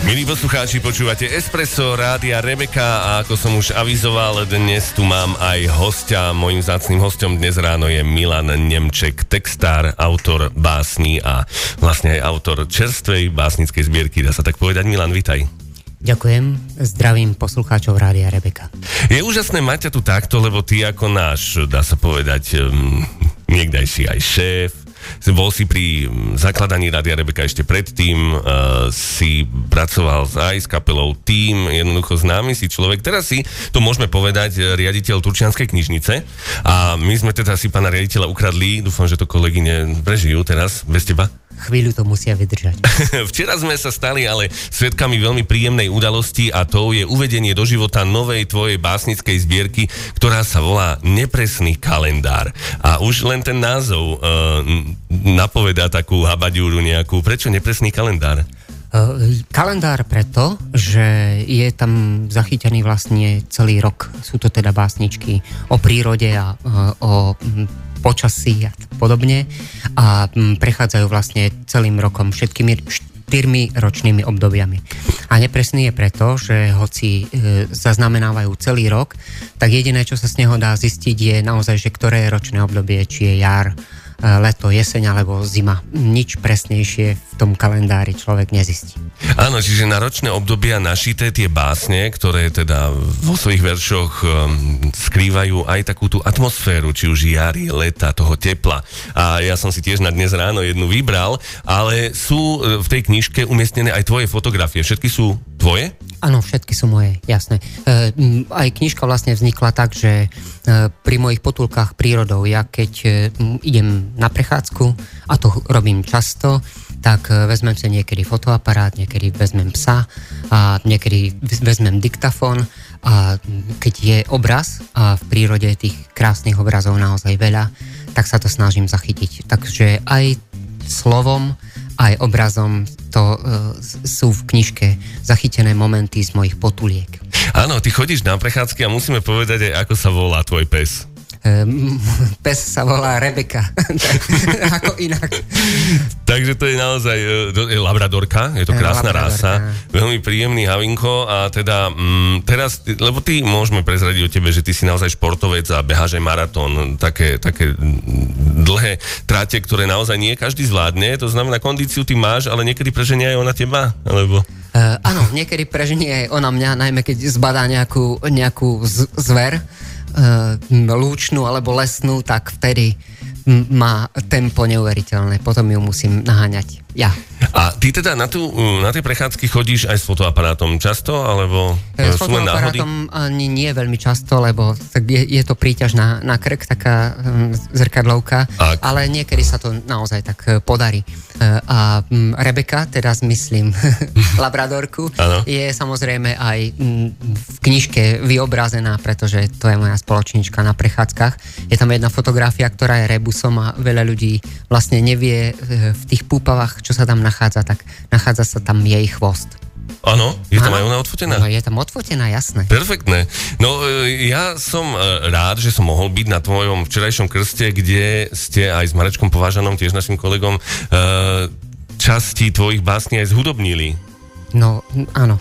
Milí poslucháči, počúvate Espresso Rádia Rebeka a ako som už avizoval, dnes tu mám aj hostia. Mojím vzácnym hostom dnes ráno je Milan Nemček, textár, autor básni a vlastne aj autor čerstvej básnickej zbierky, dá sa tak povedať. Milan, vitaj. Ďakujem, zdravím poslucháčov Rádia Rebeka. Je úžasné mať ťa tu takto, lebo ty ako náš, dá sa povedať, niekdajší aj šéf, bol si pri zakladaní Rádia Rebeka ešte predtým, si pracoval aj s kapelou Tým, jednoducho známy si človek. Teraz si, to môžeme povedať, riaditeľ Turčianskej knižnice a my sme teda si pána riaditeľa ukradli, dúfam, že to kolegyne prežijú teraz bez teba. Chvíľu to musia vydržať. Včera sme sa stali ale svedkami veľmi príjemnej udalosti a to je uvedenie do života novej tvojej básnickej zbierky, ktorá sa volá Nepresný kalendár. A už len ten názov napovedá takú habaďúru nejakú. Prečo Nepresný kalendár? Kalendár preto, že je tam zachytený vlastne celý rok. Sú to teda básničky o prírode a o počasí a podobne a prechádzajú vlastne celým rokom všetkými 4 ročnými obdobiami. A nepresný je preto, že hoci zaznamenávajú celý rok, tak jediné, čo sa z neho dá zistiť, je naozaj, že ktoré je ročné obdobie, či je jar, leto, jeseň alebo zima. Nič presnejšie v tom kalendári človek nezistí. Áno, čiže na ročné obdobia našité tie básne, ktoré teda vo svojich veršoch skrývajú aj takú tú atmosféru, či už jary, leta, toho tepla. A ja som si tiež na dnes ráno jednu vybral, ale sú v tej knižke umiestnené aj tvoje fotografie. Všetky sú tvoje? Áno, všetky sú moje, jasné. Aj knižka vlastne vznikla tak, že pri mojich potulkách prírodou, ja keď idem na prechádzku, a to robím často, tak vezmem si niekedy fotoaparát, niekedy vezmem psa a niekedy vezmem diktafón a keď je obraz a v prírode tých krásnych obrazov naozaj veľa, tak sa to snažím zachytiť. Takže aj slovom, aj obrazom to sú v knižke zachytené momenty z mojich potuliek. Áno, ty chodíš na prechádzky a musíme povedať aj, ako sa volá tvoj pes. Pes sa volá Rebeka. Ako inak. Takže to je naozaj labradorka, je to krásna rása, veľmi príjemný havinko a teda teraz, lebo ty môžeme prezradiť o tebe, že ty si naozaj športovec a beháš aj maratón, také dlhé tráte, ktoré naozaj nie každý zvládne, to znamená kondíciu ty máš, ale niekedy preženie aj ona teba, alebo... Áno, niekedy preženie aj ona mňa, najmä keď zbadá nejakú zver, lúčnú alebo lesnú, tak vtedy má tempo neuveriteľné. Potom ju musím naháňať ja. A ty teda na tie prechádzky chodíš aj s fotoaparátom často, alebo s fotoaparátom ani nie veľmi často, lebo tak je to príťaž na krk, taká zrkadlovka, ale niekedy sa to naozaj tak podarí. A Rebeka, teraz myslím labradorku, je samozrejme aj v knižke vyobrazená, pretože to je moja spoločnička na prechádzkach. Je tam jedna fotografia, ktorá je rebusom a veľa ľudí vlastne nevie v tých púpavách, čo sa tam nachádza, tak nachádza sa tam jej chvost. Áno, je tam aj ona odfotená? No, je tam odfotená, jasné. Perfektné. No, ja som rád, že som mohol byť na tvojom včerajšom krste, kde ste aj s Marečkom Povážanom, tiež našim kolegom, časti tvojich básní aj zhudobnili. No, áno.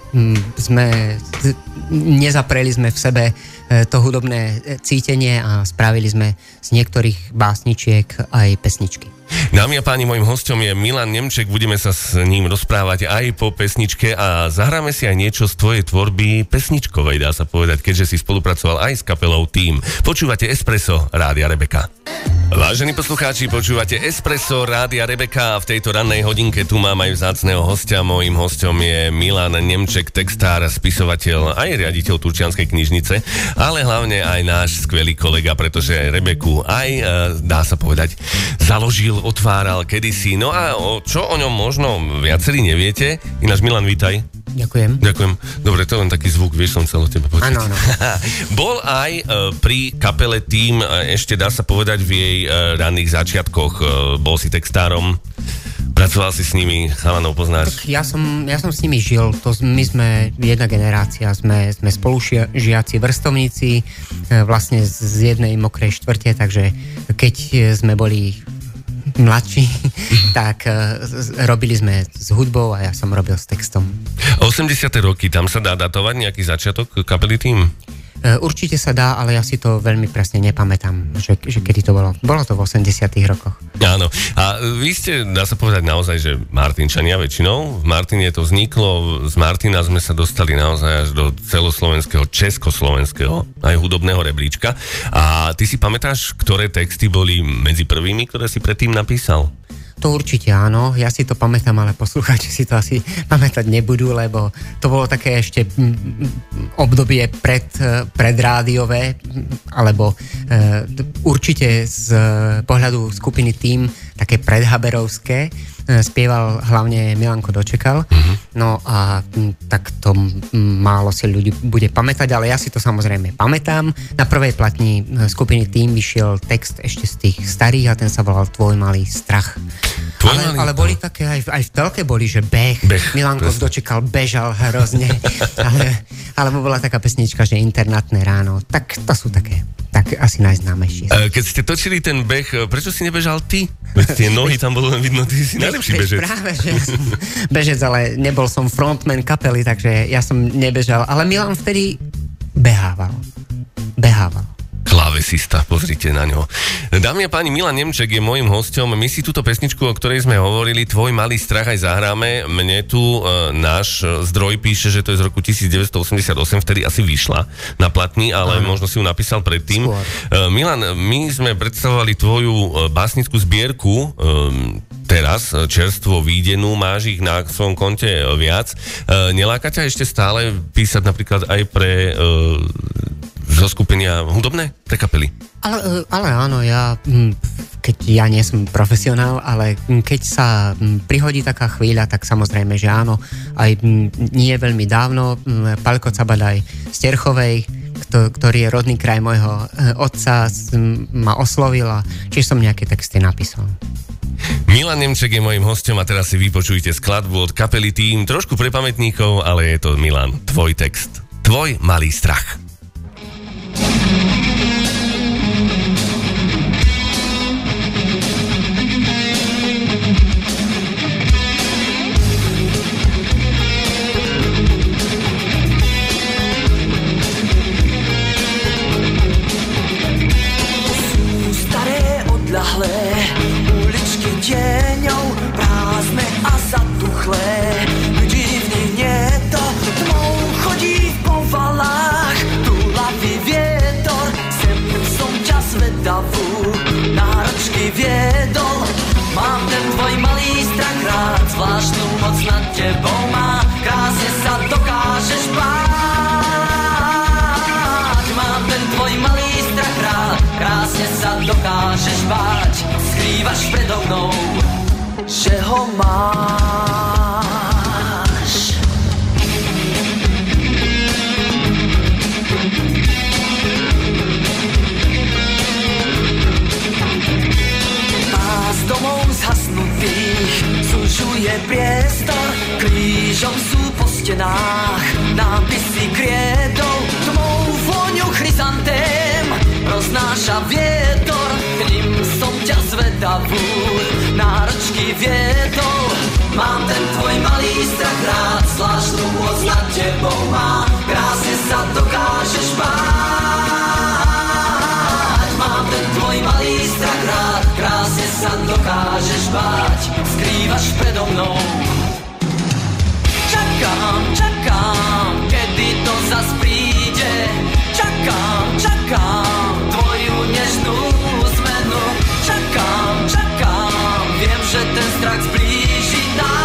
Nezapreli sme v sebe to hudobné cítenie a spravili sme z niektorých básničiek aj pesničky. Dámy a páni, mojím hosťom je Milan Nemček, budeme sa s ním rozprávať aj po pesničke a zahráme si aj niečo z tvojej tvorby pesničkovej, dá sa povedať, keďže si spolupracoval aj s kapelou Tým. Počúvate Espresso Rádia Rebeka. Vážení poslucháči, počúvate Espresso Rádia Rebeka a v tejto rannej hodinke tu mám aj vzácneho hostia. Mojím hosťom je Milan Nemček, textár, spisovateľ, aj riaditeľ Turčianskej knižnice, ale hlavne aj náš skvelý kolega, pretože Rebeku aj, dá sa povedať, založil, otváral kedysi. No a čo o ňom možno viacerí neviete. Ináč Milan, vítaj. Ďakujem. Dobre, to je len taký zvuk, vieš, som chcel od teba počuť. Áno. Bol aj pri kapele Tým, ešte dá sa povedať v jej ranných začiatkoch, bol si textárom, pracoval si s nimi, chalanov poznáš? Tak ja som s nimi žil, my sme jedna generácia, sme spolužiaci, vrstovníci, vlastne z jednej mokrej štvrte, takže keď sme boli mladší, tak robili sme s hudbou a ja som robil s textom. 80. roky, tam sa dá datovať nejaký začiatok kapely Tým? Určite sa dá, ale ja si to veľmi presne nepamätám, že kedy to bolo. Bolo to v 80. rokoch. Áno. A vy ste, dá sa povedať naozaj, že Martinčania väčšinou. V Martine to vzniklo, z Martina sme sa dostali naozaj až do celoslovenského, československého, aj hudobného rebríčka. A ty si pamätáš, ktoré texty boli medzi prvými, ktoré si predtým napísal? To určite áno, ja si to pamätám, ale poslucháči si to asi pamätať nebudú, lebo to bolo také ešte obdobie predrádiové, alebo určite z pohľadu skupiny Tým také predhaberovské. Spieval hlavne Milanko Dočekal, no a tak to málo si ľudí bude pamätať, ale ja si to samozrejme pamätám. Na prvej platni skupiny Tým vyšiel text ešte z tých starých a ten sa volal Tvoj malý strach. Ale boli také, aj v telke boli, že beh Milanko Dočekal bežal hrozne, alebo bola taká pesnička, že Internátne ráno, tak to sú také, tak asi najznámejšie. Keď ste točili ten beh, prečo si nebežal ty? Veď tie nohy tam bolo len vidno, ty si najlepší bežec. Práve, že ja som bežec, ale nebol som frontman kapely, takže ja som nebežal, ale Milan vtedy behával. Klávesista, pozrite na ňo. Dámy a páni, Milan Nemček je môjim hosťom. My si túto pesničku, o ktorej sme hovorili, Tvoj malý strach, aj zahráme. Mne tu náš zdroj píše, že to je z roku 1988, vtedy asi vyšla na platni, ale možno si ju napísal predtým. Milan, my sme predstavovali tvoju básnickú zbierku, teraz čerstvo výdenú, máš ich na svojom konte viac. Neláka ťa ešte stále písať napríklad aj pre zo skupenia hudobné, pre kapely? Ale áno, keď ja nie som profesionál, ale keď sa prihodí taká chvíľa, tak samozrejme, že áno. Aj nie veľmi dávno Paľko Cabadaj z Terchovej, ktorý je rodný kraj môjho otca, ma oslovil a tiež som nejaké texty napísal. Milan Nemček je mojím hosťom a teraz si vypočujte skladbu od kapely Tým. Trošku pre pamätníkov, ale je to, Milan, tvoj text. Tvoj malý strach. Uličky tieňou prázdne a zatuchlé, ľudí v nich nie to, tmou chodí v povalách, túlavý vietor, sem som ťa zvedavú, náročky viedol, mám ten tvoj malý strach rád, zvláštnu moc nad tebou má, krásne sa dokážeš báť, mám ten tvoj malý strach rád, krásne sa dokážeš báť, skrývaš predo mnou, že ho máš. Nás domov zhasnutých sužuje priestor, krížom sú po stenách nápisy kriedov, tmou vôňu chryzantém roznáša vietor, k ním som ťa zvedavú, náročky viedol, mám ten tvoj malý strach rád, zvláštnu moc nad tebou má, krásne sa dokážeš báť, mám ten tvoj malý strach rád, krásne sa dokážeš báť, skrývaš predo mnou. Čakám, kedy to zas príde, čakám, tvoju nežnú zmenu, čakám, viem, že ten strach zblíži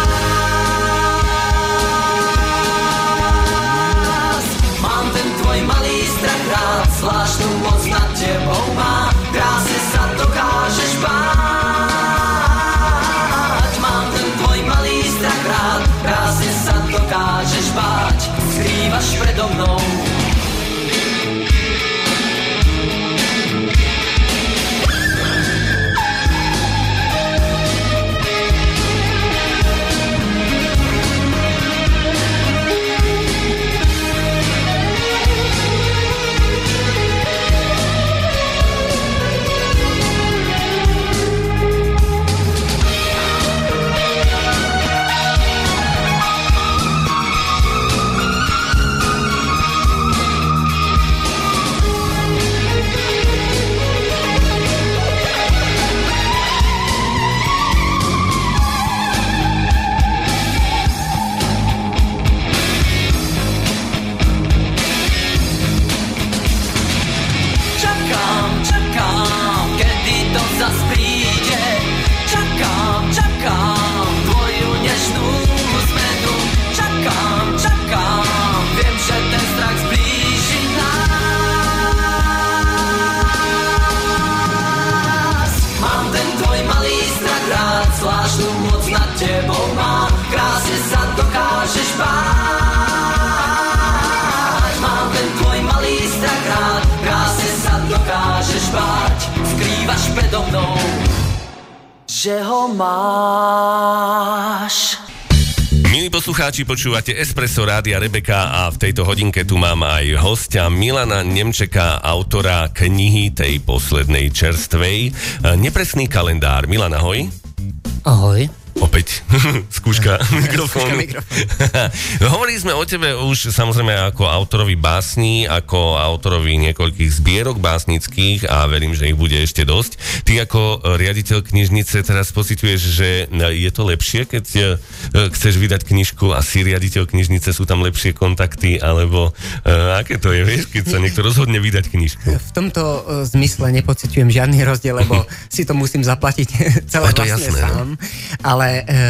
nás. Mám ten tvoj malý strach rád, zvláštnu moc nad tebou má, krásne sa dokážeš báť, mám ten tvoj malý strach rád, krásne sa dokážeš báť, skrývaš predo mnou. predo mnou, že ho máš. Milí poslucháči, počúvate Espresso Rádia Rebeka a v tejto hodinke tu mám aj hostia Milana Nemčeka, autora knihy tej poslednej čerstvej. Nepresný kalendár. Milan, ahoj. Ahoj. Opäť skúška mikrofónu. Hovorili sme o tebe už samozrejme ako autorovi básni, ako autorovi niekoľkých zbierok básnických a verím, že ich bude ešte dosť. Ty ako riaditeľ knižnice teraz pociťuješ, že je to lepšie, keď chceš vydať knižku a si riaditeľ knižnice, sú tam lepšie kontakty, alebo aké to je, vieš, keď sa niekto rozhodne vydať knižku? V tomto zmysle nepociťujem žiadny rozdiel, lebo si to musím zaplatiť celé vlastne jasné, sám. Ale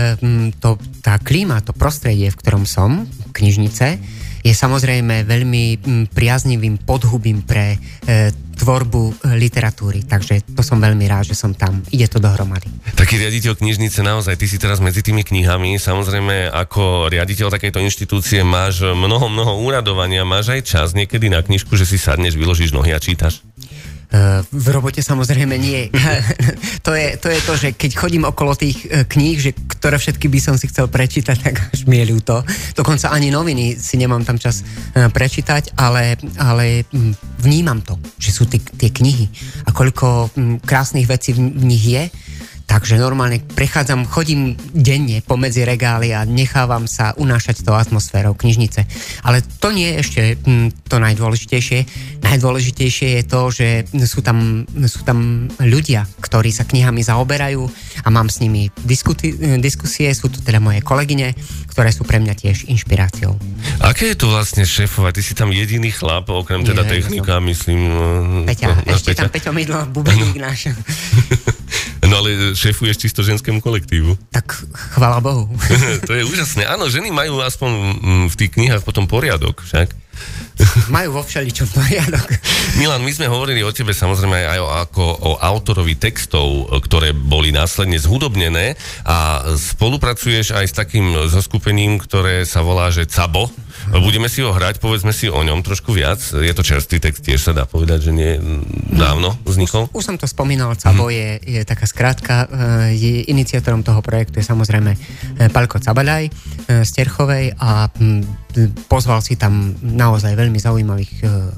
tá klíma, to prostredie, v ktorom som, knižnice, je samozrejme veľmi priaznivým podhubím pre tvorbu literatúry. Takže to som veľmi rád, že som tam. Ide to dohromady. Taký riaditeľ knižnice naozaj, ty si teraz medzi tými knihami, samozrejme ako riaditeľ takejto inštitúcie máš mnoho úradovania, máš aj čas niekedy na knižku, že si sadneš, vyložíš nohy a čítaš? V robote samozrejme nie. To je to, že keď chodím okolo tých kníh, že ktoré všetky by som si chcel prečítať, tak až mi je ľúto. Dokonca ani noviny si nemám tam čas prečítať, ale vnímam to, že sú tie knihy a koľko krásnych vecí v nich je. Takže normálne chodím denne pomedzi regály a nechávam sa unášať tou atmosférou knižnice. Ale to nie je ešte to najdôležitejšie. Najdôležitejšie je to, že sú tam ľudia, ktorí sa knihami zaoberajú a mám s nimi diskusie. Sú to teda moje kolegyne, ktoré sú pre mňa tiež inšpiráciou. Aké je to vlastne šéfovať? Ty si tam jediný chlap, okrem teda technika, myslím. Peťa, ešte tam Peťo Mydlo, bubeník náš. No ale šéfuješ čisto ženskému kolektívu. Tak chvála Bohu. To je úžasné. Áno, ženy majú aspoň v tých knihách potom poriadok, však. Majú vo všeličom poriadok. Milan, my sme hovorili o tebe samozrejme aj ako o autorovi textov, ktoré boli následne zhudobnené a spolupracuješ aj s takým zoskupením, ktoré sa volá, že Cabo. Budeme si ho hrať, povedzme si o ňom trošku viac. Je to čerstvý text, tiež sa dá povedať, že nie dávno vznikol. Už som to spomínal, Cabo je taká skrátka. Iniciátorom toho projektu je samozrejme Paľko Cabadaj z Terchovej a pozval si tam naozaj veľmi zaujímavých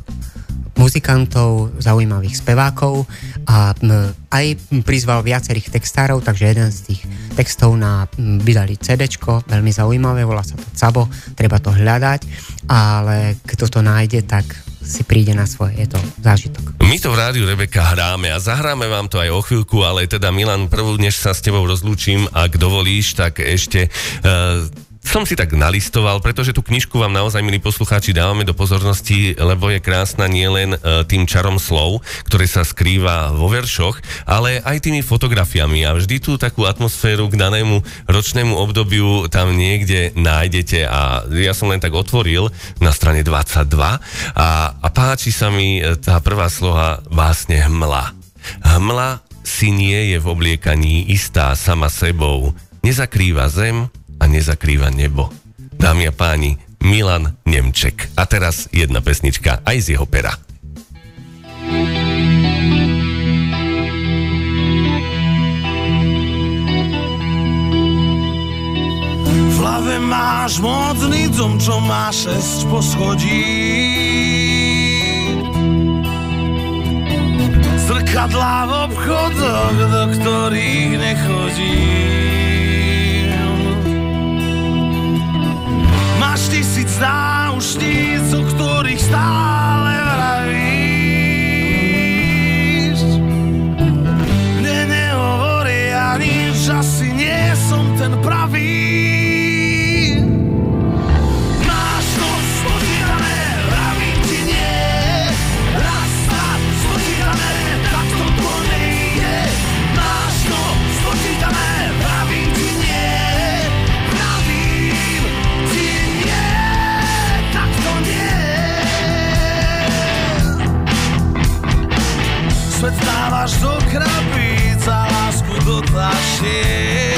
muzikantov, zaujímavých spevákov a aj prizval viacerých textárov, takže jeden z tých textov vydali CDčko, veľmi zaujímavé, volá sa to Cabo, treba to hľadať, ale kto to nájde, tak si príde na svoje, je to zážitok. My to v rádiu Rebeka hráme a zahráme vám to aj o chvíľku, ale teda Milan, prvú, než sa s tebou rozlúčim, ak dovolíš, tak ešte som si tak nalistoval, pretože tú knižku vám naozaj, milí poslucháči, dávame do pozornosti, lebo je krásna nielen tým čarom slov, ktoré sa skrýva vo veršoch, ale aj tými fotografiami a vždy tú takú atmosféru k danému ročnému obdobiu tam niekde nájdete a ja som len tak otvoril na strane 22 a páči sa mi tá prvá sloha básne Hmla. Hmla si nie je v obliekaní istá sama sebou, nezakrýva zem a nezakrýva nebo. Dámy a páni, Milan Nemček. A teraz jedna pesnička aj z jeho pera. V hlave máš mocný dom, čo má 6 poschodí. Zrkadlá v obchodoch, do ktorých nechodí. Máš 1000 náušníc, o ktorých stále vravíš. Mne nehovoria nič, asi nie som ten pravý. Máš to spočítané, vravím ti nie. Raz snad spočítané, tak to nejde. Máš to spočítané, vravím ti nie. Svet dávaš do krabíc a lásku do tlačiek.